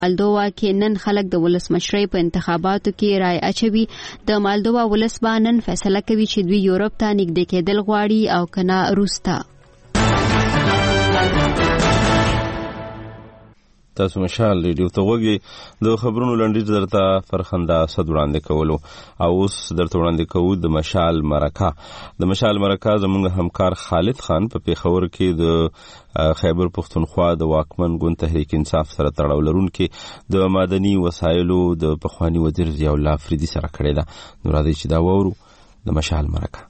مالدووا کې نن خلک د ولسمشرۍ په انتخاباتو کې رای اچوي. د مالدووا ولس به نن فیصله کوي چې دوی یورپ ته نږدې کېدل غواړي او کنه روس ته. تاسو مشال ریډیو ته وګورئ. د خبرونو لنډیز درته فرخنده اسد وړاندې کولو او اوس درته وړاندې کوو د مشال مرکه. د مشال مرکه زموږ همکار خالد خان په پیښور کې د خیبر پختونخوا د واکمن ګوند تحریک انصاف سره تړاو لرونکي د مدني وسایلو د پخوانی وزیر ضیاء الله افریدي سره کړی ده. نو راځي چې دا وورو د مشال مرکه.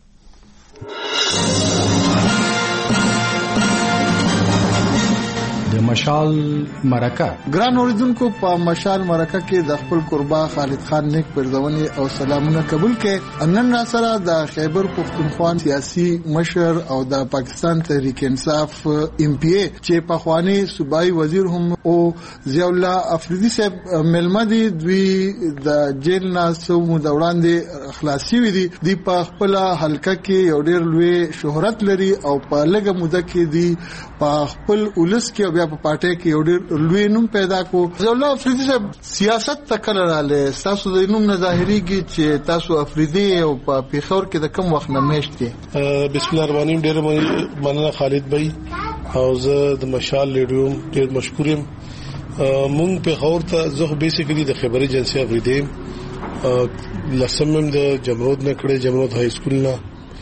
د مشال مرکه. ګران اوریدونکو، په مشال مرکه کې د خپل قربا خالد خان نیک پرځونی او سلامونه قبول کړي. نن را سره د خیبر پختونخوا سیاسي مشر او د پاکستان تحریک انصاف ام پی ای چې په خوانی صوبایي وزیر هم او ضیاء الله افریدي صاحب ملمدي دوی د جیل ناسو مدوړاندې خلاصي وي دي په خپل حلقه کې یو ډېر لوی شهرت لري او په لږه موده کې دي په خپل ولس کې په پارټي کې یو ډېر لوی نوم پیدا کو. ضیاء الله افریدي صاحب سیاست تکل رااله، تاسو د نوم نه ظاهريږي چې تاسو افریدي او په پیښور کې د کم وخت نه میشته. بسم الله الرحمن الرحیم. ډېر مننه خالد بھائی او زه د مشال ریډیو ډېر مشکور یم. مونږ پیښور ته زه بیسیکلی د خبري ایجنسی افریدي لسمم د جمرود نه کړې، جمرود های سکول نه،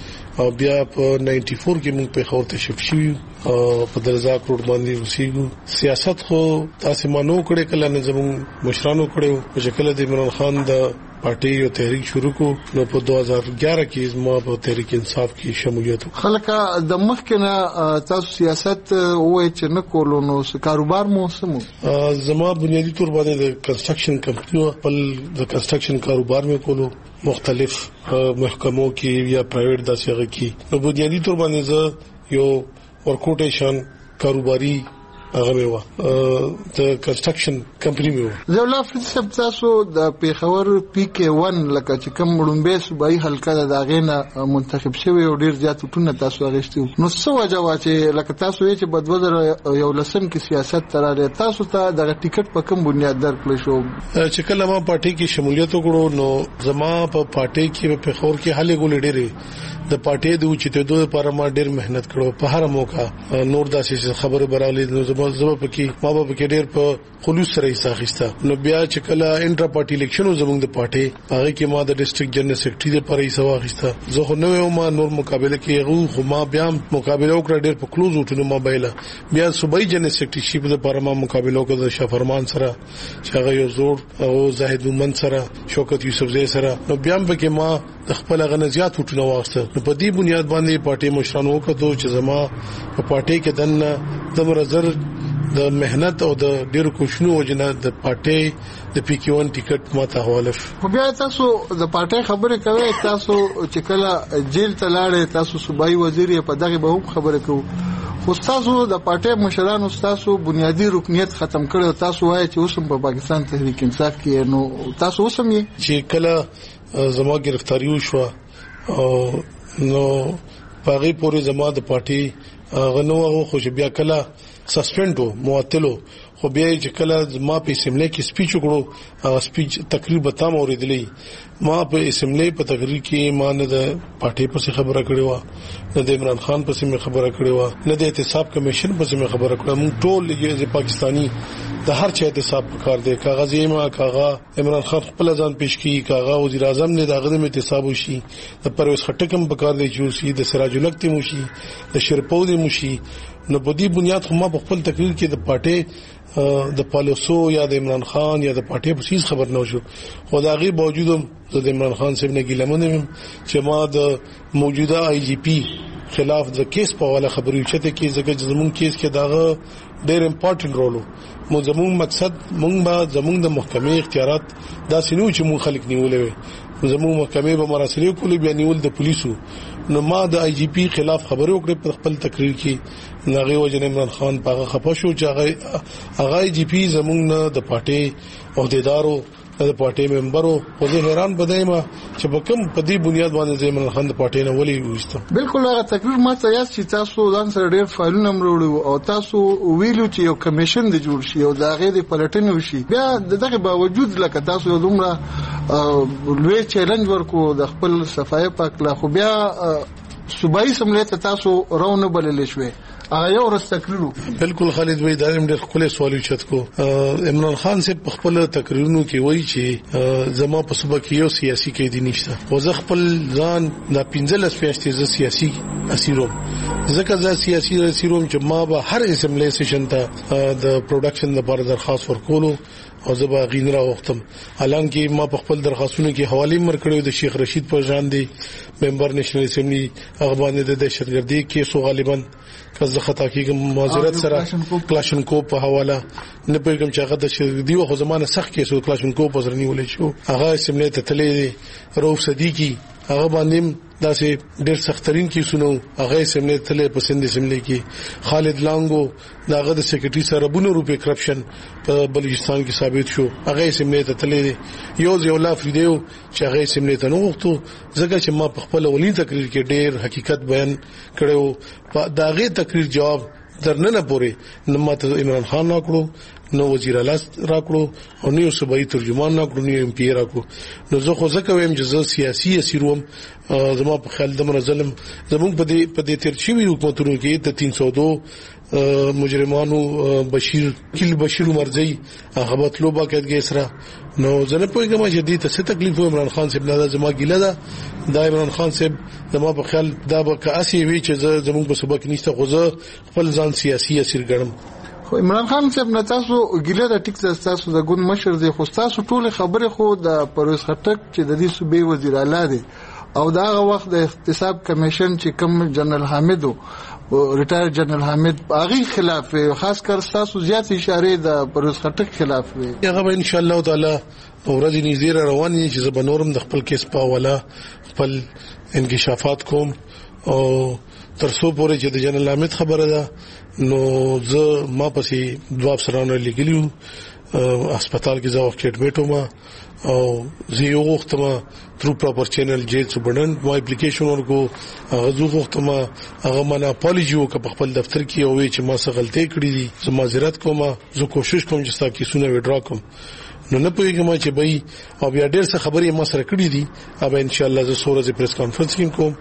او بیا په 94 کې موږ پیښور ته شفت شوو او په درزاک روډ باندې اوسېږو. سیاست خو تاسو مانو کړې کله نه زموږ مشرانو کړو چې کله د عمران خان د پارټي او تحریک شروع کو نو په 2011 کې ما په تحریک انصاف کې شمولیت خلک د مخکنه تاسو سیاست وای چې نه کولو نو کاروبار مو سمو. زما بنیادی تور باندې د کنسټرکشن کمپنی خپل د کنسټرکشن کاروبار مې کولو مختلف محکمو کې یا پرایویټ داسې کې. نو بنیادی تور باندې زه یو ورکوټیشن کاروباري هغه میوه د کنسټرکشن کمپنی میوه. ضیاء الله افریدي صاحب تاسو د پیښور پی کې 1 لکه چې کوم وړاندې صوبایي حلقه د داغینه منتخب شوی او ډیر زیات ټونه تاسو اغشتو. نو څه وجه وا چې لکه تاسو یې چې بدوذر یو لسم کې سیاست تراله تاسو ته د ټیکټ په کوم بنیاد درکړل شو؟ چې کله ما پارټي کې شمولیت وکړو نو زما په پارټي کې په پیښور کې حل ګولې ډېرې د پارټي د اوچتېدو لپاره ما ډېر مهنت کړو. په هر موقع نور داسې خبره براولې نو زما پکې ما به کې ډېر په خلوص سره حصہ اخیسته. نو بیا چې کله انټرا پارټي الیکشن زموږ د پارټي هغه کې ما د ډیسټریکټ جنرال سیکریټري لپاره حصہ واخیسته. زه خو نو ما نور مقابله کې خو ما بیا مقابله وکړه ډېر په کلوز وټونو ما بایله. بیا صوبایي جنرال سیکریټري شپ لپاره ما مقابله وکړه د شافرمان سره چې هغه یو زوړ او زاهد مومن سره، شوکت یوسفزئی سره. نو بیا به کې ما د خپل غنزيات وټونو واخیسته. نو په دې بنیاد باندې پارټي مشرانو وکړو چې زما په پارټي کې دنه د مرزر د مهنت او د ډیرو کوشنو وجنه د پارټي د پی کې 1 ټیکټ ماته حواله شو. خو بیا تاسو د پارټي خبره کوي، تاسو چې کله جیل ته لاړې تاسو صوبایي وزیر په دغه به هم خبره کوي. خو تاسو د پارټي مشرانو تاسو بنیادی رکنیت ختم کړو. تاسو وایي چې اوسم په پاکستان تحریک انصاف کې نو تاسو اوسم یې چې کله زما گرفتاری وشو او نو پاغي پورې زما د پارټي غنو خو بیا کله سسپند معطلو. خو بیا چې کله ما په اسمبلی کې سپیچ وکړو هغه سپیچ تقریبا تام اوریدلې. ما په اسمبلی په تقریر کې ما نه د پارټي په خبره کړې و، نه د عمران خان په سیمه خبره کړې و، نه د احتساب کمیشن په سیمه خبره کړې. موږ ټول یې پاکستانی د هر چا احتساب کار دی. کاغذ یې کاغه عمران خان خپل ځان پیش کړي، کاغه وزیر اعظم نه دغه د احتساب وشي، د پرویز خټکم په کار دی چې وشي، د سراج الحق ته وشي، د شرپو دی وشي. نو په دې بنیاد خو ما په خپل تقریر کې د پارټي د پالیسو یا د عمران خان یا د پارټي په څیر خبر نه شو. خو دا غي باوجود د عمران خان صاحب نه ګیلمنه چې ما د موجوده آی جی پی خلاف د کیس په اړه خبرې چته کې ځکه زمون کیس کې داغه ډېر امپورټنت رول مو. زمون مقصد مونږ به زمون د محکمې اختیارات دا سينو چې مون خلک نیولې، زمون محکمې به مراسلې کولې بیا نیول د پولیسو. نو ما د آی جی پی خلاف خبرې وکړې په خپل تقریر کې. ناغي وجه عمران خان پاغه خپه شو چې هغه آی جی پی زمون د پارټي عہدیدارو د پارټي ممبرو او زه حیران بدایم چې په کوم په دې بنیاد باندې عمران خان د پارټي نه ولي وښته. بالکل هغه تقریر ما ته یاد چې تاسو ځان سره ډېر فایلونه مروړو او تاسو ویلو چې یو کمیشن د جوړ شي او دا غیر پلټنه وشي. بیا دغه باوجود لکه تاسو دومره لوی چیلنج ورکو د خپل صفای پاک لا خو بیا صوبایي سملې ته تاسو راونه بلل شوې. هغه یو رستکرلو. بالکل خالد وای دا ډېر خپل سوال چت کو عمران خان سے په خپل تقریرونو کې وایي چې زما په صوبه کې یو سیاسي کې دي نشته او زه خپل ځان د 15 پیاشتې ز سیاسي اسیروم ځکه زه سیاسي اسیروم چې ما به هر اسمبلی سیشن ته د پروډکشن لپاره درخواست ورکولو او زه به غینرا وختم. حالانکه ما په خپل درخواستونو کې حواله مرکړو د شیخ رشید پرجان دی ممبر نېشنل اسمبلی هغه باندې د دهشتګردي کیسو غالبا کزه خطا کیږم معذرت سره کلاشنکوف په حواله نه پیغام چې هغه د شدي او زمانه سخت کیسو کلاشنکوف پر نیولې شو. هغه اسمبلی ته تللی روف صدیقی هغه باندې داسې ډېر سخترین کیسونو هغه اسمبلی تللی په سند اسمبلی کې خالد لانګو داغه د سیکریټری سره بونو روپے کرپشن په بلوچستان کې ثابت شو. هغه اسمبلی ته تللی یو ځولا فریدیو چې هغه اسمبلی ته نو وختو ځکه چې ما په خپل اولین تقریر کې ډېر حقیقت بیان کړو. په داغه تقریر جواب درنه پورې نماته عمران خان ناکړو نو وزیر اعلی راکړو او نو صوبایي ترجمان راکړو نو ایم پی راکړو. نو زه خو ځکه وایم چې زه سیاسي اسیروم زما په خیال دمر ظلم زموږ په دې ترچوي حکومتونو کې د 302 مجرمانو بشیر مرزي هغه بتلو باقاعدګي سره نو زنه پوهیږم چې دې ته څه تکلیف عمران خان صاحب نه زما ګیله ده. دا عمران خان صاحب زما په خیال دا به کاسي وی چې زموږ په صوبه کې نشته خو زه خپل ځان سیاسي اسیر ګڼم. خو عمران خان صاحب نه تاسو ګیله د ټیک تاسو د ګوند مشر دی خو تاسو ټول خبره خو د پرویز خټک چې د دې صوبې وزیر اعلی دی او دا وخت د احتساب کمیشن چې کوم جنرال حامدو ریټایر جنرال حامد هغه خلاف خاص کر تاسو زیات اشاره د پرویز خټک خلاف وي. هغه ان شاء الله تعالی ورځې نږدې روان دي چې زبنورم د خپل کیس په والا خپل انکشافات کوم او ترڅو پورې چې د جنرال حامد خبره ده نو زه ما پسې دوه افسرانو لګلیو هسپتال کې زه وخت اډمیټ وم او زه یو وخت ما تھرو پراپر چینل جیل سبډن ما اپلیکیشن ورکو هغه وخت ما هغه منا اپولوژي وکړ په خپل دفتر کې او چې ما څه غلطي کړې دي زه معذرت کوم زه کوشش کوم چې تاسو کیسونه وډرا کوم. نو نه پوهیږم چې به او بیا ډېر څه خبرې ما سره کړې دي او ان شاء الله زه سورې پریس کانفرنس کې کوم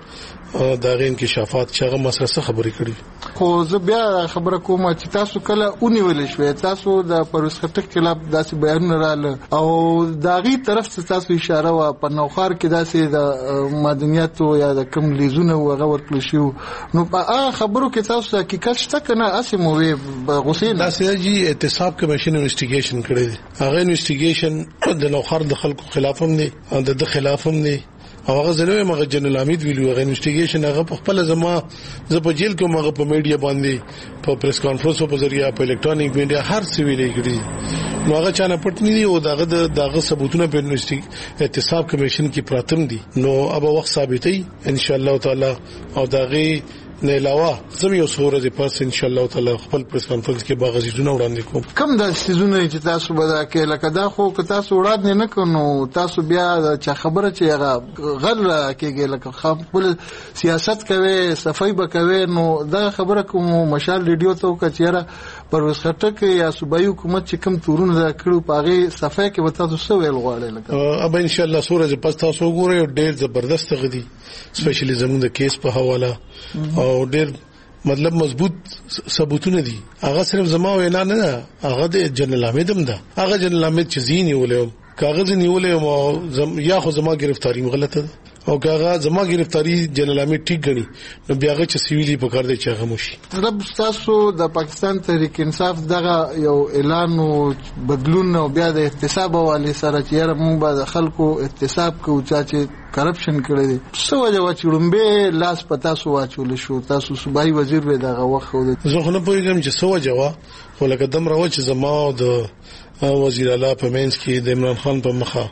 دا غین کې شفاعت چې هغه ما سره څه خبرې کړې. خو زه بیا خبره کوم چې تاسو کله اونیول شوې تاسو د پرویز خټک خلاف داسې بیانونه رااله او داغي طرف ته تاسو اشاره وا په نوخار کې داسې د مدنیاتو یا د کم لیزونه وغه ورکل شو نو په خبرو کې تاسو حقیقت شته کنه اسمو وي غسین داسې جی احتساب کمیشن انویسټیګیشن کړی دی هغه انویسټیګیشن د نوخار د خلکو خلاف هم دی د خلاف هم دی او هغه زنه مغه جنرال حمید ویلو هغه انویسټیګیشن هغه په خپل زما ز په جیل کې مغه په میډیا باندې په پریس کانفرنس په ذریعہ په الکترونیک میډیا هر څه ویلې کړی نو هغه چانه پټنی دی او دغه ثبوتونه په انویسټیګ احتساب کمیشن کې پراتم دي نو اب وخت ثابتې ان شاء الله تعالی او دغه نه علاوه زم یو سورې پرس ان شاء الله تعالی خپل پریس کانفرنس کې باغ غزونه وړاندې کوم. کم د سيزونه چې تاسو به کې لکه دا خو که تاسو وړاندې نه کړو تاسو بیا چې خبره چې هغه غل کېږي لکه خپل سیاست کوي صفای به کوي نو دا خبره کوم مشال ریډیو ته وکړه پرویز خټک یا صوبایي حکومت چې کم تورونه کړو پاغه صفای کې وتا تاسو ویل غواړي لکه اب ان شاء الله سورې پس تاسو ګورئ ډېر زبردست غدي سپیشلی زموږ د کیس په حواله او ډېر مطلب مضبوط ثبوتونه دي هغه صرف زما وینا نه ده هغه د جنرال حمید هم ده هغه جنرال حمید چې زینی ولې کاغذ نیولې او یا خو زما گرفتاری غلطه ده او کاغذ زما گرفتاری جنرال حمید ټیک غني نو بیاغه چې سیویلی په کار دی چې هغه موشي. رب تاسو د پاکستان تحریک انصاف دغه یو اعلان او بدلون او بیا د احتساب والی سره چې موږ به د خلکو احتساب کوو چې کرپشن کړی دی څه وجه واچوړمبه لاس پتا سو واچول شو تاسو صوبایي وزیر به دغه وخت زه خو نه پوهیږم چې څه وجه وا خو لکه دم راو چې زما د وزیر اعلی په منځ کې د عمران خان په مخه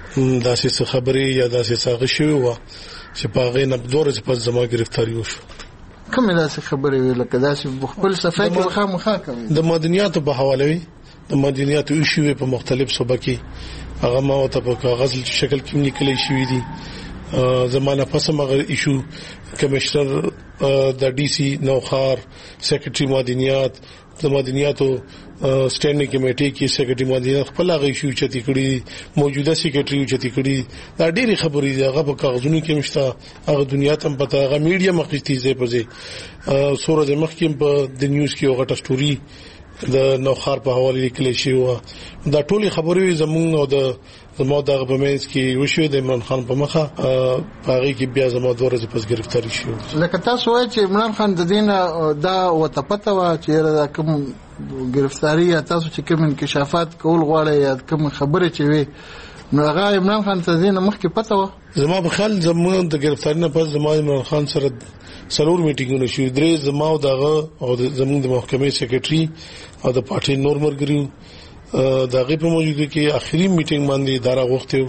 داسې خبرې یا داسې څنګه شوی و چې په غي نه دوره په زما گرفتاری وشو. کومه داسې خبرې ویل کدا چې خپل صفای کې مخه کوي د مدنیاتو په حواله وي د مدنیاتو ایشو په مختلف صوبه کې هغه ما ته په کاغذ شکل کې لیکل شوی دي. زمانه پسمه ایشو کمشنر د ډي سي نوخار سیکریټري مدنیات د مدنیاتو سټینډینګ کمیټې کې سیکریټري مدنیات خپل هغه ایشو چتی کړی موجوده سیکریټري چتی کړی دا ډېری خبرې دي هغه په کاغذونو کې مشته هغه دنیا ته پته هغه میډیا مخکې تیزه پرځي سورج مخکې په د نیوز کې هغه سټوري د نوخار په حواله لیکل شوی و. دا ټولي خبرې زموږ او د زموږ د غبمنس کې وشو د عمران خان په مخه پاره کې بیا زموږ دوه ورځې پس گرفتاری شو. لکه تاسو وایئ چې عمران خان د دین دا وتپته وا چې دا کوم گرفتاری یا تاسو چې کوم انکشافات کول غواړي یا کوم خبره چې وي نو هغه عمران خان ته دین مخکې پته و. زموږ په خیال زموږ د گرفتاری نه پس زموږ عمران خان سره سلور میټینګونه شو درې زموږ دغه او زموږ د محکمې سیکریټري او د پارټي نور مرګریو دغه په موجوده کې اخري میټینګ باندې اداره غوښته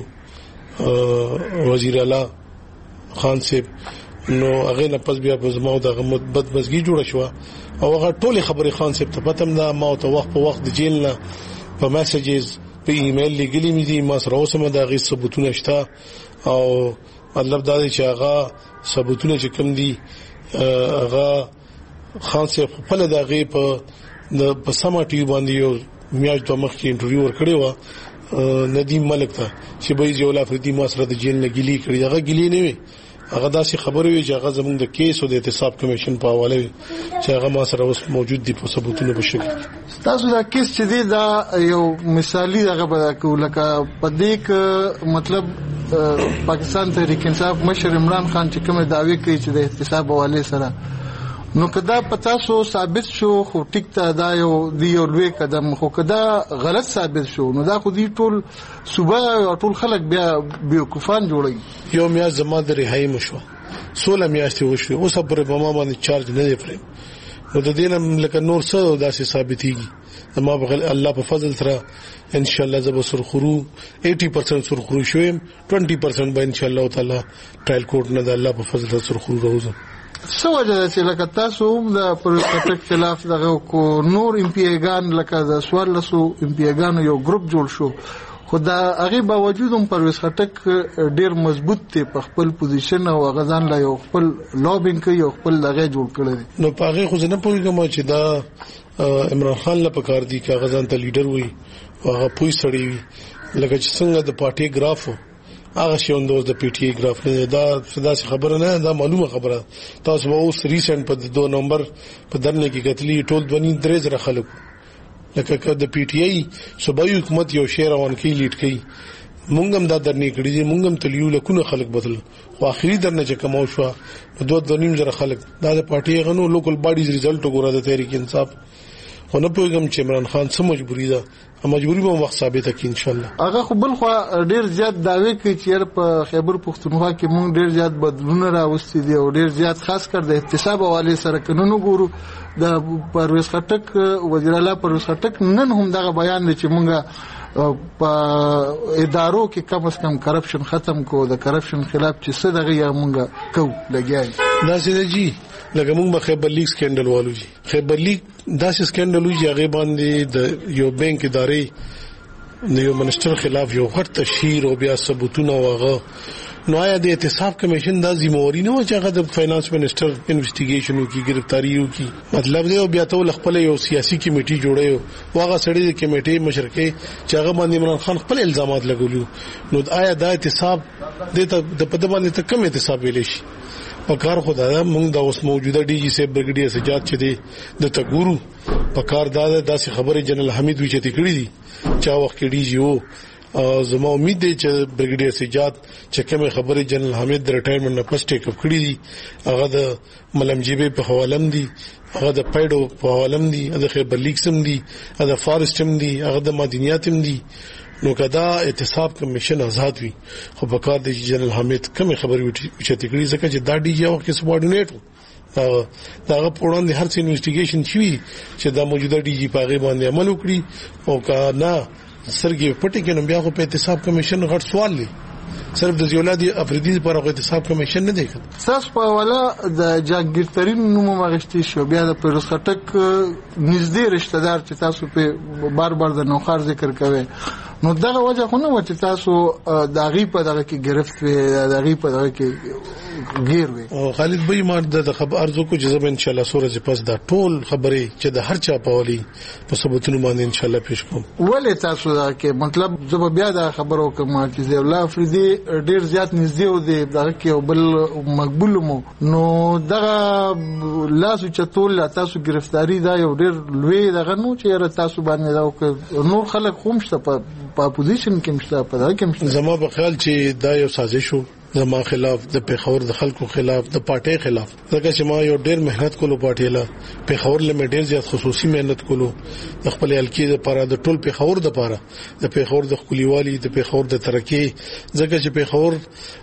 وزیر اعلی خان صاحب نو هغه نه پس بیا په زموږ دغه مثبت مسګي جوړ شو او هغه ټول خبرې خان صاحب ته پتم دا ما ته وخت په وخت د جیل نه په میسجز په ایمیل لګلې مې دي ما سره اوسمه دغه ثبوتونه شته او مطلب دا دی چې هغه ثبوتونه چې کوم دي هغه خان صاحب خپل دغه په سما ټي باندې یو میاج د مخ کې انټرویو ورکړی و ندیم ملک ته چې به یو لافردي ما سره د جیل نه ګلی کړی هغه ګلی نه وي هغه داسې خبرې وي چې هغه زموږ د کیس او د احتساب کمیشن په حواله چې هغه ما سره اوس موجود دي په ثبوتونو په شکل. تاسو دا کیس چې دی دا یو مثالی دغه به لکه په دې کې مطلب پاکستان تحریک انصاف مشر عمران خان چې کوم دعوی کوي چې د احتساب حواله سره نو کدا پتا سو ثابت شو خو ټیک ته دا یو لوی قدم خو کدا غلط ثابت شو نو دا خو دې ټول صوبه او ټول خلک بیا بیوقوفان جوړي. یو میاشت زما د رهایی مشو 16 میاشتې وشو اوس پر بما باندې چارج نه دی پرې نو د دینه لکه نور څه داسې ثابتېږي ما بغل الله په فضل سره ان شاء الله زب سرخرو 80% سرخرو شوم 20% به ان شاء الله تعالی ټرایل کورټ نه د الله په فضل سره سرخرو راوځم. څه وجه چې لکه تاسو د پروسټک خلاف دغه کو نور امپیګان لکه د سوالسو امپیګانو یو ګروپ جوړ شو خو دا هغه باوجود هم پروسټک ډیر مضبوط دی په خپل پوزیشن او غزان لا یو خپل لوبینګ کوي یو خپل دغه جوړ کړی نو پاغه خو نه پوهیږم چې دا عمران خان لپاره کار دی چې غزان ته لیډر وي هغه پوي سړی وي لکه چې څنګه د پارټي ګرافو هغه شوندوز د پی ټی ای ګراف نه دا صدا خبره نه دا معلومه خبره تاسو به اوس ریسنت په 2 نومبر په درنه کې قتلې ټول 2.3 خلک لکه د پی ټی ای صوبایي حکومت یو شیر روان کې لیډ کوي مونږ هم دا درنه کړی دي مونږ هم تلیو لکونه خلک بدل خو اخري درنه چې کوم شو 2.5 خلک دا د پارټي غنو لوکل باډیز ریزلټ وګوره د تحریک انصاف خو نه پوهیږم چې عمران خان څه مجبوری ده مجبوری به وخت ثابته کی ان شاء الله. هغه خو بل خو ډیر زیات داوی کوي چې په خیبر پختونخوا کې مونږ ډیر زیات بدلونه راوستي دي او ډیر زیات خاص کر د احتساب حواله سره قانون ګورو د پرویز خټک وزیر اعلی پرویز خټک نن هم دغه بیان دی چې مونږه په ادارو کې کم از کم کرپشن ختم کو د کرپشن خلاف چې څه دغه یا مونږه کو لګیای دا څه دی لکه مونږ به خیبر لیک سکینډل والو جی خیبر لیک داسې سکینډل وی هغه باندې د یو بانک ادارې د یو منسټر خلاف یو غټ تشهیر او بیا ثبوتونه واغه نو آیا د احتساب کمیشن دا ذمہواری نه و چې هغه د فاینانس منسټر انویسټیګیشن وکي گرفتاری وکي مطلب دی او بیا ته خپل یو سیاسي کمیټي جوړیو واغه سړی د کمیټي مشرکې چې هغه باندې عمران خان خپل الزامات لګولیو نو آیا دا احتساب د په د باندې ته کوم احتساب ویل شي پکار خدای مونږ د اوس موجوده ډي جی سي برګډیر سجاد چې دی د تګورو پکار داسې خبره جنرال حمید وی چې تکړی دي چا وخت کې ډي جی او زما امید دی چې برګډیر سجاد چې کوم خبره جنرال حمید د ریټایرمنټ نه پس ټیک اپ کړی دي هغه د ملمجيبه په حوالم دي هغه د پایډو په حوالم دي هغه خیبر لیکسم دي هغه فارستم دي هغه د مدنیاتم دي نو کدا احتساب کمیشن آزاد وي خو بکار د جنرال حمید کوم خبري چې تکړی ځکه چې دا ډي جی او کې سبورډینیټ داغه پوران دي هر څه انویسټیګیشن شوی چې دا موجوده ډي جی پاغه باندې عمل وکړي او کا نه سرګي پټي کې نو بیا خو په احتساب کمیشن غټ سوال دی صرف د زیولادي افریدي پر احتساب کمیشن نه دی ساس په والا د جاګیرترین نوم مغشتي شو بیا د پیروز خټک نږدې رشتہ دار چې تاسو په بار بار د نوخار ذکر کوي نو دغه وجه خو نه و چې تاسو د غي په دغه کې گرفت وي د غي په دغه کې غیر وي او خالد بې ما د خبر ارزو کو جذب ان شاء الله سورج پس دا ټول خبرې چې د هر چا په ولي په ثبوتونو باندې ان شاء الله پیش کوم ولې تاسو دا کې مطلب زه بیا دا خبرو کوم چې زه الله افریدي ډیر زیات نږدې و دی دغه کې بل مقبول مو نو دغه لاسو چتول تاسو گرفتاری دا یو ډیر لوی دغه نو چې تاسو باندې دا نور خلک هم شته په اپوزیشن کې مشته په دا کې مشته زما په خیال چې دا یو سازش وو زما خلاف د پیښور د خلکو خلاف د پارټي خلاف ځکه چې ما یو ډیر مهنت کولو پارټي لا پیښور له ډیر زیات خصوصي مهنت کولو د خپل الکی لپاره د ټول پیښور لپاره د پیښور د خپلوالي د پیښور د ترقی ځکه چې پیښور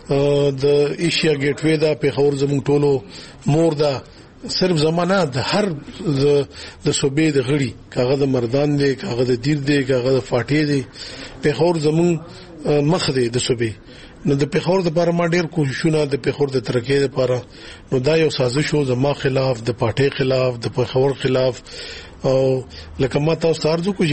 د ایشیا ګیټ وې دا پیښور زموږ ټولو مور دا صرف زمانہ د هر د صوبې د غړي کاغه د مردان دی کاغه د دیر دی کاغه د فاټي دی پیښور زموږ مخ دی د صوبې نو د پیښور لپاره ما ډیر کوششونه د پیښور د ترقی لپاره نو دا یو سازش و زما خلاف د پارټي خلاف د پیښور خلاف او لکه ما تاسو ارزو کو چې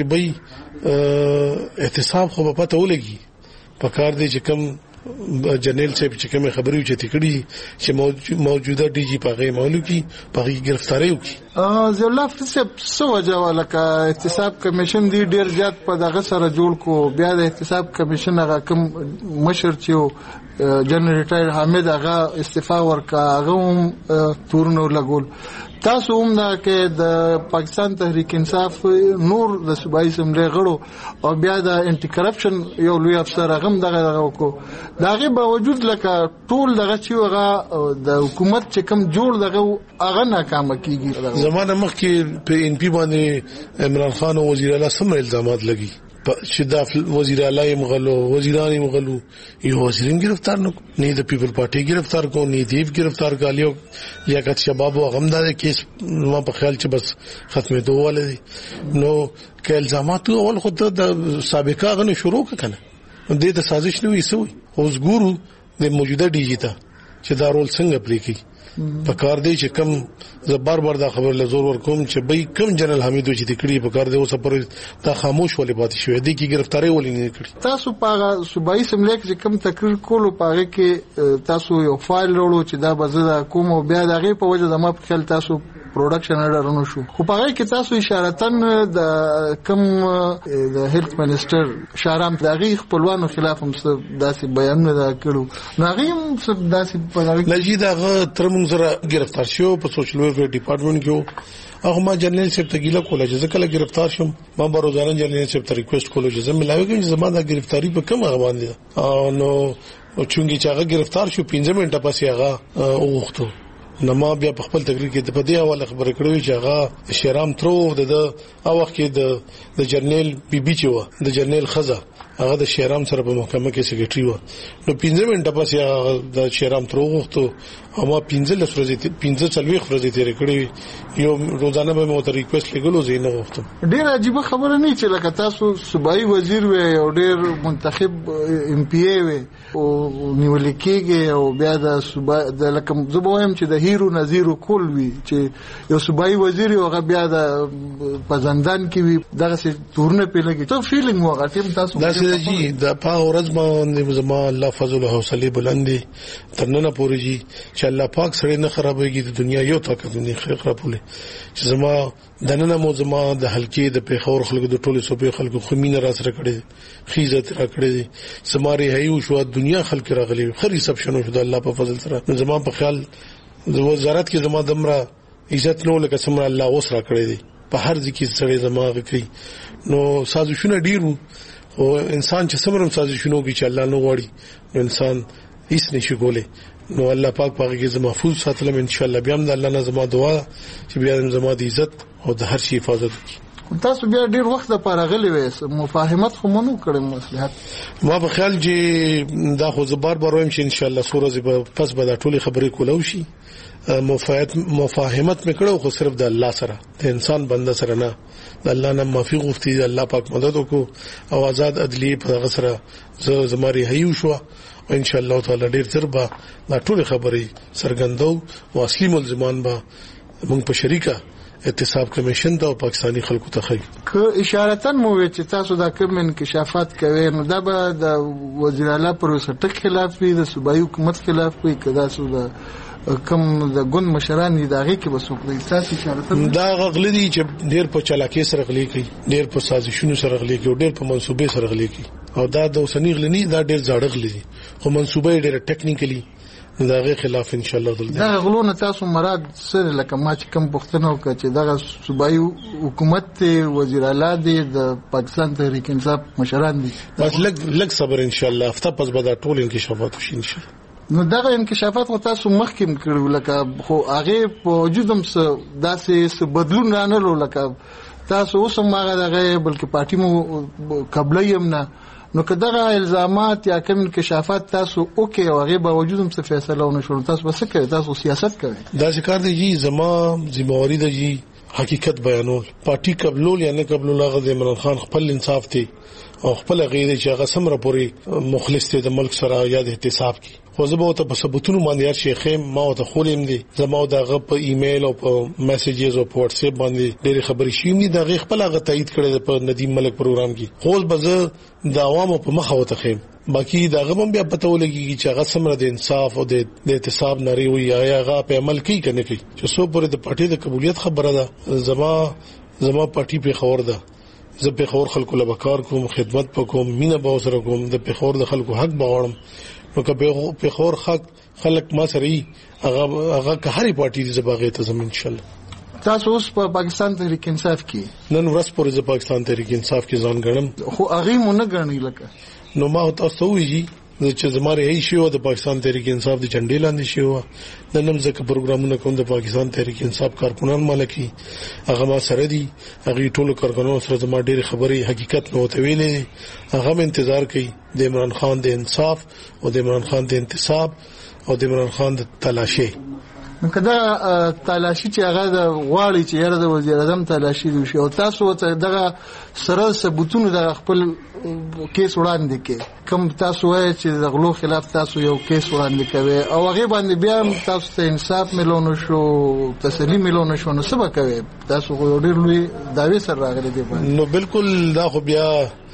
بې احتساب خو په پته ولګي پکار دی چې کوم جنرال صاحب چې کوم خبري چتی کړي چې موجوده ډي جي پاغه مولوي پاغه گرفتاری وکي زولف څه وجه ولکه احتساب کمیشن دی ډیر زیات په دغه سره جوړ کو بیا د احتساب کمیشن هغه کوم مشر چې جنرال ریټایر حامد هغه استعفا ورکا هغه تورنو لګول تاسو هم دا کې د پاکستان تحریک انصاف نور د صوبایي اسمبلی غړو او بیا د انټي کرپشن یو لوی افسر هغه دغه وکړو داغه باوجود لکه ټول دغه چې هغه د حکومت چې کوم جوړ دغه هغه ناکام کیږي زمانه مخکې په ان پی باندې عمران خان او وزیر اعلی سم الزامات لګي چې دا وزیر اعلی مغلو وزیران مغلو یو وزیرین گرفتار نه د پیپل پارټي گرفتار کو نه دیو گرفتار کالیو لیاقت شباب او غمدار کیس ما په خیال چې بس ختمه دوه ولې نو که الزامات اول خود د سابقه غنه شروع کړه د دې سازش نه وي سوی اوس ګورو د موجوده ډیجیټا چې دا رول څنګه پلی کوي په کار دی چې کم زبر بار دا خبر له زور ور کوم چې به کم جنرال حمید چې دکړي په کار دی اوس پر دا خاموش ولې پاتې شوې دي کې گرفتاری ولې نه کړی تاسو په صوبایي اسمبلی کې کم تقریر کولو پاره کې تاسو یو فایل وروړو چې دا بزدا کوم او بیا دغه په وجه د ما په خیال تاسو پروډکشن اډرونو شو خو په هغه کې تاسو اشارتن د کم د هیلث منسٹر شارام دغه خپلوانو خلاف هم داسې بیانونه دا کړو نو هغه هم داسې په هغه لږی دغه ترمن سره گرفتار شو په سوشل ویلفیر ډپارټمنټ کې هغه ما جنرال صاحب ته ګیله کوله چې کله گرفتار شم ما به روزانه جنرال صاحب ته ریکوست کولو چې زه ملاوي کوم چې زما د گرفتاری په کوم هغه باندې او نو چونګي چې هغه گرفتار شو 15 منټه پسې هغه وغوښتو نو ما بیا په خپل تقریر کې د پدې حواله خبرې کړې چې هغه شیرام ترو د او وخت کې د جنرال بي بي چې و د جنرال خزه هغه د شیرام سره په محکمه کې سیکریټري و نو 15 منټه پس هغه د شیرام ترو وغوښتو او ما 15 ورځې تیر کړې یو روزانه به مو ته ریکوست لګولو زینه وغوښتم ډیر عجیب خبره نه چې لکه تاسو صوبایي وزیر وې او ډیر منتخب ام پی ای وې او نیول کېږي او بیا د صوبا د لکه زبویم چې د هیرو نظیر کول وی چې یو صوبایي وزیر او بیا د پزندان کې وی دغه څه تورنه پیلګي ته فیلینګ مو غټیم تاسو دا څه جی د پاو ورځ باندې زما الله فضل او حوصله بلندي ترنه پوری جی چې الله پاک سره نه خرابېږي د دنیا یو طاقت نه خرابولې چې زما دنه مو زما د حلقې د پیښور خلکو د ټولو صوبې خلکو خمینه را سره کړي خیزت را کړي سماري هيو شو دنیا خلک راغلي خري سب شنو شو د الله په فضل سره زما په خیال د وزارت کې زما دمره عزت نو لکه سمره الله اوس را کړی دی په هر ځکه سره زما کوي نو سازشونه ډیرو او انسان چې سمرم سازشونه کوي چې الله نو غواړي انسان هیڅ نشي کولای نو الله پاک پاک کې زما محفوظ ساتلم ان شاء الله بیا هم د الله نه زما دعا چې بیا زما د عزت او د هر شي حفاظت وکړي تاسو بیا ډیر وخت لپاره غلي وې مفاهمت خو مونږ کړم مصلحت ما په خیال چې دا خو زبر وایم چې ان شاء الله سورې به پس به د ټولي خبرې کولو شي مفاهمت میکړو خو صرف د الله سره د انسان بنده سره نه د الله نه معافي غوښتي د الله پاک مدد وکړو او آزاد عدالت په غسره زماري هيو شو ان شاء الله تعالی ډیر تر به دا ټول خبرې سرګندو او اصلي ملزمان به موږ په شریکه احتساب کمیشن ته او پاکستانی خلکو ته خي که اشارتن مو وی چې تاسو دا کوم انکشافات کوي نو دا به د وزیر اعلی پروسه ټک خلاف وي د صوبایي حکومت خلاف وي کدا سو د کوم د ګوند مشران دي داږي کې بسوک دي تاسو اشارتن دا غغلی دي چې ډیر په چالاکي سره غلي کوي ډیر په سازشونو سره غلي کوي ډیر په منسوبې سره غلي کوي او دا د وسنیغ لنی دا ډیر زړه غلي خو منسوبې ډیر ټیکنیکلی داغه خلاف ان شاء الله دلته دا غلونه تاسو مراد سره لکه ما چې کوم پښتنو کې چې دغه صوبایي حکومت وزیر اعلی دی د پاکستان تحریک انصاف مشران دي بس لګ صبر ان شاء الله هفته پس به دا ټول انکشافات وشي ان شاء الله نو دغه انکشافات خو تاسو مخکې کړو لکه خو هغه په وجودم څه داسې بدلون رانه لکه تاسو اوس هم هغه دغه بلکې پارټي مو قبلې هم نه نو کداغه الزامات یا کوم انکشافات تاسو اوکي او هغه باوجود هم څه فیصله ونه شول تاسو بس کوي تاسو سیاست کوي دا ذکر دی جی زما ذمہواری دی جی حقیقت بیانول پارټي قبول یا نه قبول هغه د عمران خان خپل انصاف دی او خپل غیر چې هغه سمره پوری مخلص دی د ملک سره یا د احتساب کی خو زه به ته په ثبوتونو باندې هر شیخ ما او ته خولم دي زما او دغه په ایمیل او په میسجز او په واتس اپ باندې ډېر خبرې شوم دي دغه خپل هغه تایید کړی په ندیم ملک پروګرام کې خو به د عوامو په مخه وته خیم باقي دغه هم بیا پته ولګي چې هغه سمره د انصاف او د احتساب نری وي یا هغه په عمل کوي کنه کوي چې څو پورې د پارټي د قبولیت خبره ده زما پارټي په خور ده زه په خور خلکو له وکړ کوم خدمت پکوم مینه به سره کوم د په خور د خلکو حق بغوړم نو که په خور حق خلک ما سره هغه که هرې پارټي دي زباغه ته زمين ان شاء الله تاسو اوس په پاکستان تحریک انصاف کې نن ورځ پورې د پاکستان تحریک انصاف کې ځان غړم خو هغه مونږ نه غړنی لکه نو ما تاسو ویجی چې زماره هي شو د پاکستان تحریک انصاف د جنډې لاندې شو نن زکه پروګرامونه کوم د پاکستان تحریک انصاف کارکونان مالکی هغه ما سره دي هغه ټولو کارکونانو سره زما ډېر خبرې حقیقت نو ته ویلې هغه انتظار کوي د عمران خان د انصاف او د عمران خان د انتصاب او د عمران خان د تلاشي کدا تلاشي چې هغه د غواړي چې یاره د وزیر اعظم تلاشي وشي او تاسو ته دغه سره ثبوتونه د خپل کیس وړاندې کې کوم تاسو وایي چې د غلو خلاف تاسو یو کیس وړاندې کوي او هغه باندې بیا تاسو ته انصاف ملونه شو تسلیم ملونه شو نو څه کوي تاسو ډېر لوی داوی سره راغلي دي نو بالکل دا خو بیا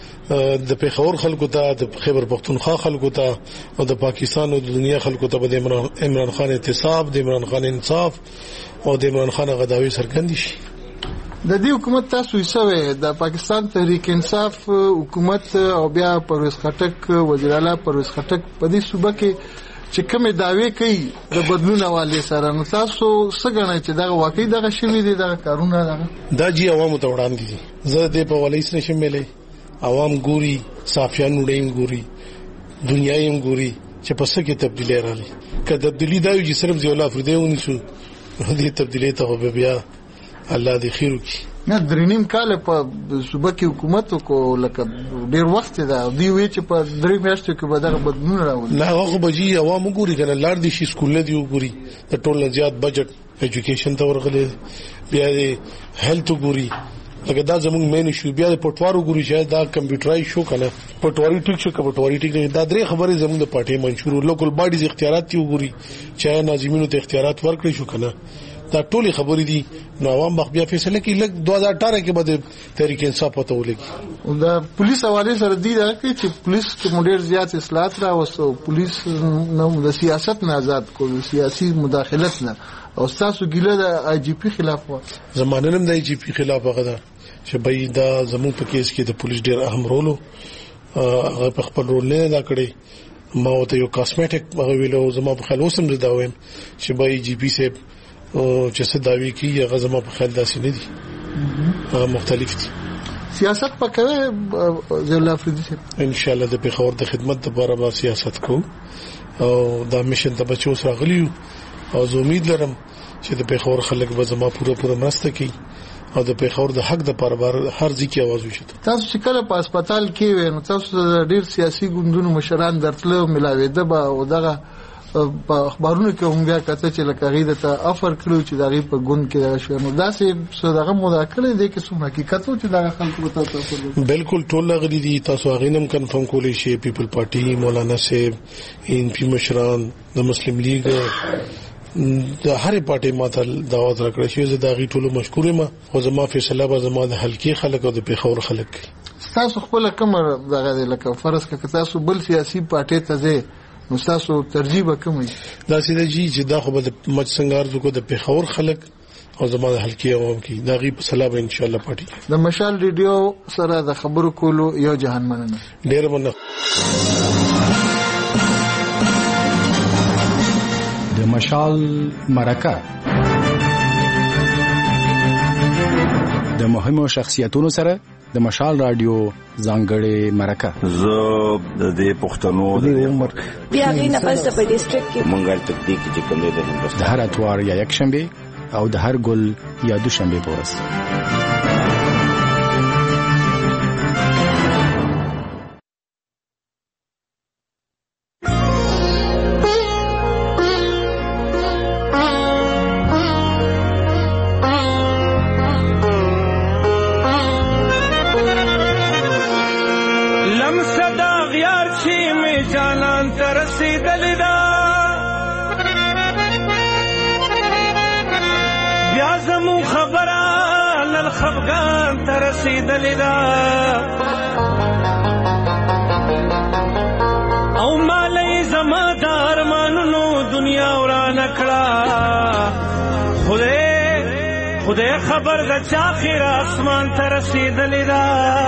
د پیښور خلکو ته د خیبر پختونخوا خلکو ته او د پاکستان او د دنیا خلکو ته د عمران خان احتساب د عمران خان انصاف او د عمران خان غداوی سرګندي شي د دې حکومت تاسو یې د پاکستان تحریک انصاف حکومت او بیا پرویز خټک وزیر اعلی پرویز خټک په دې صوبه کې چې کومه داوی کوي د بدلون حواله سره نو تاسو څنګه نه چې دا واقعي دغه شوی دي دا کارونه دا جی عوامو ته وړاندې دي زه دې په ولیس نشم ملي عوام ګوري صافیان وړین ګوري دنیایم ګوري چې پس کې تبدیلی راغلي کله تبدیلی دا یو چې صرف ځولا فردیونی شو دې تبدیلی ته بیا الله دې خیر وکړي نه درینیم کال په صوبه کې حکومت کو لکه ډیر وخت دا دی وی چې په درې میاشتو کې به دا بدلون راوړي نه هغه بجی عوام ګوري کنه لار دي شي سکول دی ګوري د ټول زیات بجټ ایجوکیشن ته ورغلي بیا دې هیلث ګوري لکه دا زموږ مین شو بیا د پټوارو ګوري چې دا کمپیوټرای شو کنه پټواری ټیک شو پټواری ټیک نه دا درې خبرې زموږ د پارټي منشور لوکل باډیز اختیارات دی ګوري چې ناظمینو ته اختیارات ورکړي شو کنه دا ټولې خبرې دي نو عوام بیا فیصله کوي لکه 2018 کې به تحریک انصاف پته ولګي او دا پولیس حواله سره دی دا چې پولیس کې مډیر زیات اصلاحات راوستو پولیس نو د سیاست نه آزاد کول سیاسي مداخلت نه او تاسو ګیله د آی جی پی خلاف و زمانه نم د آی جی پی خلاف هغه چې بای دا زموږ په کیس کې د پولیس ډیر اهم رول هغه په خپل رول نه ادا کړی ما وته یو کاسمیټک هغه ویلو زما په خیال اوسم زدا وایم چې بای جی پی سه چې څه داوی کوي هغه زما په خیال داسې نه دي هغه مختلف دي سیاست پکوي زولا افریدي ان شاء الله د پیښور د خدمت لپاره به سیاست کو او دا میشن ته بچو سره غلیو او زه امید لرم چې د پیښور خلک به زما پوره مرسته کوي او د پیښور د حق د پربار هر ځکه आवाज وشته تاسو چې کله په هسپتال کې وې نو تاسو د ډیر سیاسي ګوندونو مشران درتله ملاوي ده او دغه په اخبارونو کې هم بیا کته چې لکه غیده ته افر کړو چې دغه په ګوند کې دا شو نو داسې څه مذاکره دي کې څه حقیقت او چې دا خلکو ته تاسو بالکل ټول غړي دي تاسو غینم کنفرم کولې شي پیپل پارټي مولانا صاحب ان پی مشران د مسلم لیگ د هرې پارټي ماته دعوت راکړې شي زه دا غي ټول مشکور یم او زما فیصله به زما د حلقې خلک او د پیښور خلک تاسو خپل کوم دغه لکه فرض کړه تاسو بل سیاسي پارټي ته ځئ نو تاسو ترجیح کوم دا سیده جی چې دا خو به مچ څنګه ارزو کو د پیښور خلک او زما د حلقې عوام کی دا غي په سلام ان شاء الله پارټي د مشال ریډیو سره د خبرو کولو یو جهان مننه ډیر مننه د مشال مرکه د مهمو شخصیتونو سره د مشال رادیو ځانګړې مرکه زه د دې پښتنو د عمر بیا غي نه پس په ډیسټریکټ کې منګل تکتیک چې کوم دی د هر اتوار یا یک شنبه او د هر ګل یا دوشنبه پورس خفغان ترسیدلی دا او مالی زما دا ارمانونو دنیا وران کړه خدای خبر د چا خیر اسمان ترسیدلی دا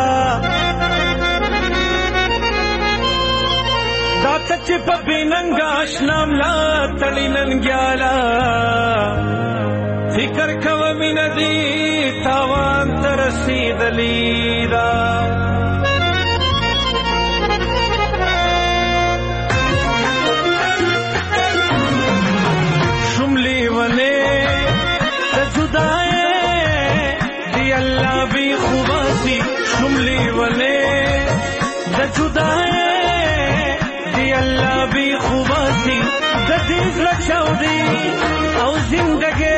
دا چې په بیننګ آشنام لا تړي ننګیالا فکر کوه مینه دی تاوان ترسیدلی دا شملی ونه د جدای دی الله بی خوباسی شملی ونه د جدای دی الله بی خوباسی د دې لچاو دی او زندګي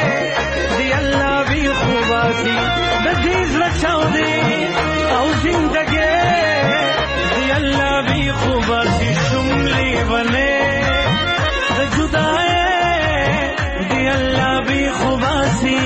د دې لچاو دی او زندګي دی الله بی خوباسی شملی ونه د جدای دی الله بی خوباسی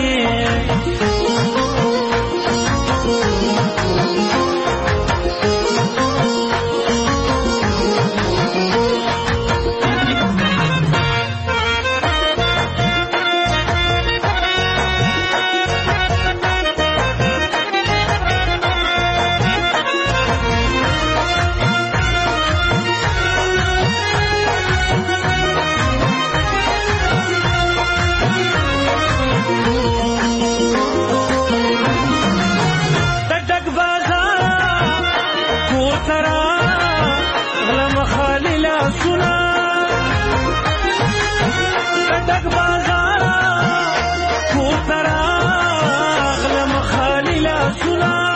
سنا